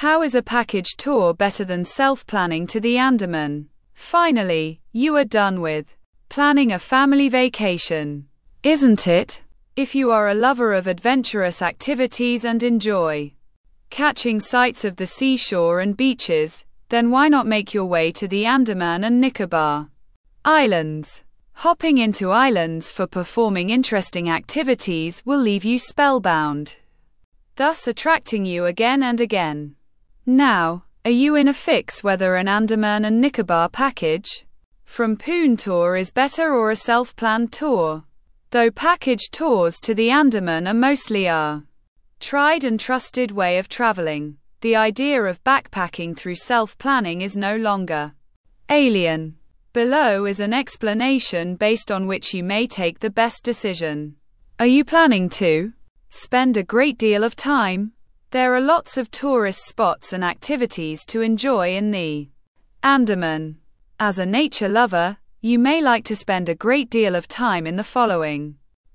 How is a package tour better than self-planning to the Andaman? Finally, you are done with planning a family vacation, isn't it? If you are a lover of adventurous activities and enjoy catching sights of the seashore and beaches, then why not make your way to the Andaman and Nicobar Islands? Hopping into islands for performing interesting activities will leave you spellbound, thus attracting you again and again. Now, are you in a fix whether an Andaman and Nicobar package from Poon tour is better or a self-planned tour? Though package tours to the Andaman are mostly a tried and trusted way of traveling, the idea of backpacking through self-planning is no longer alien. Below is an explanation based on which you may take the best decision. Are you planning to spend a great deal of time? There are lots of tourist spots and activities to enjoy in the Andaman. As a nature lover, you may like to spend a great deal of time in the following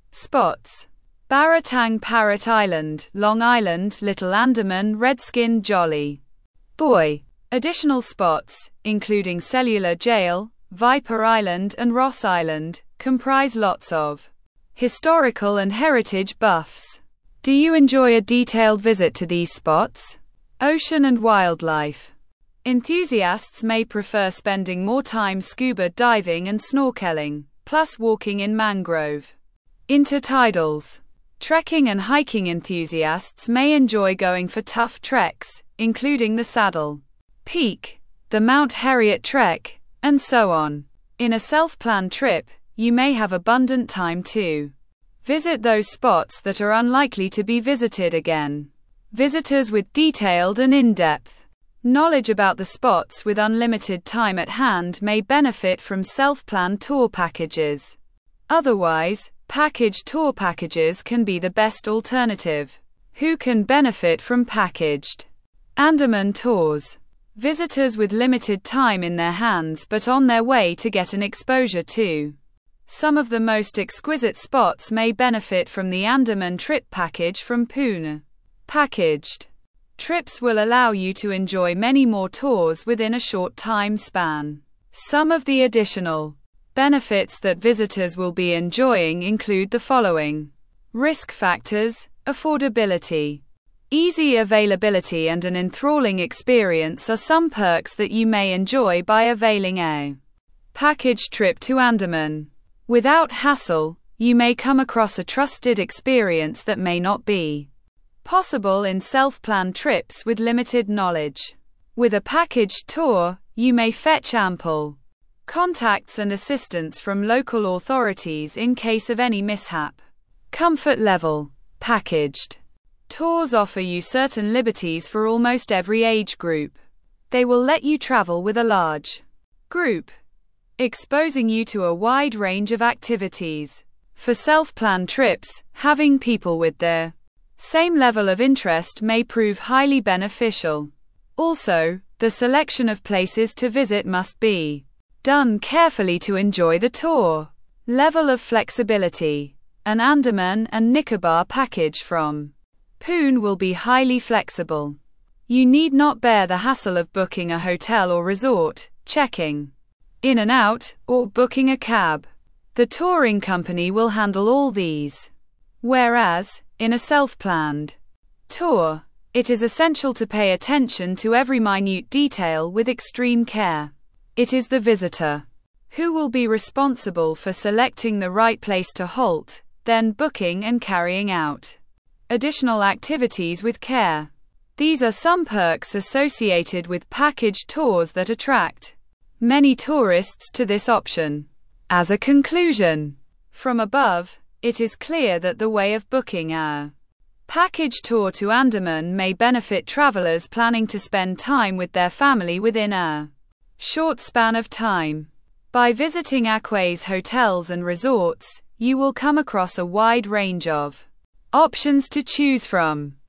spots: Baratang Parrot Island, Long Island, Little Andaman, Redskin Jolly Boy. Additional spots, including Cellular Jail, Viper Island and Ross Island, comprise lots of historical and heritage buffs. Do you enjoy a detailed visit to these spots? Ocean and wildlife. Enthusiasts may prefer spending more time scuba diving and snorkeling, plus walking in mangrove intertidals. Trekking and hiking enthusiasts may enjoy going for tough treks, including the Saddle Peak, the Mount Harriet Trek, and so on. In a self-planned trip, you may have abundant time to visit those spots that are unlikely to be visited again. Visitors with detailed and in-depth knowledge about the spots with unlimited time at hand may benefit from self-planned tour packages. Otherwise, package tour packages can be the best alternative. Who can benefit from packaged Andaman tours? Visitors with limited time in their hands but on their way to get an exposure to some of the most exquisite spots may benefit from the Andaman trip package from Poon. Packaged trips will allow you to enjoy many more tours within a short time span. Some of the additional benefits that visitors will be enjoying include the following: risk factors, affordability, easy availability, and an enthralling experience are some perks that you may enjoy by availing a package trip to Andaman. Without hassle, you may come across a trusted experience that may not be possible in self-planned trips with limited knowledge. With a packaged tour, you may fetch ample contacts and assistance from local authorities in case of any mishap. Comfort level. Packaged tours offer you certain liberties for almost every age group. They will let you travel with a large group, exposing you to a wide range of activities. For self-planned trips, having people with the same level of interest may prove highly beneficial. Also, the selection of places to visit must be done carefully to enjoy the tour. Level of flexibility. An Andaman and Nicobar package from Poon will be highly flexible. You need not bear the hassle of booking a hotel or resort, checking in and out, or booking a cab. The touring company will handle all these. Whereas, in a self-planned tour, it is essential to pay attention to every minute detail with extreme care. It is the visitor who will be responsible for selecting the right place to halt, then booking and carrying out additional activities with care. These are some perks associated with package tours that attract many tourists to this option. As a conclusion from above, it is clear that the way of booking a package tour to Andaman may benefit travelers planning to spend time with their family within a short span of time. By visiting Aquays hotels and resorts, you will come across a wide range of options to choose from.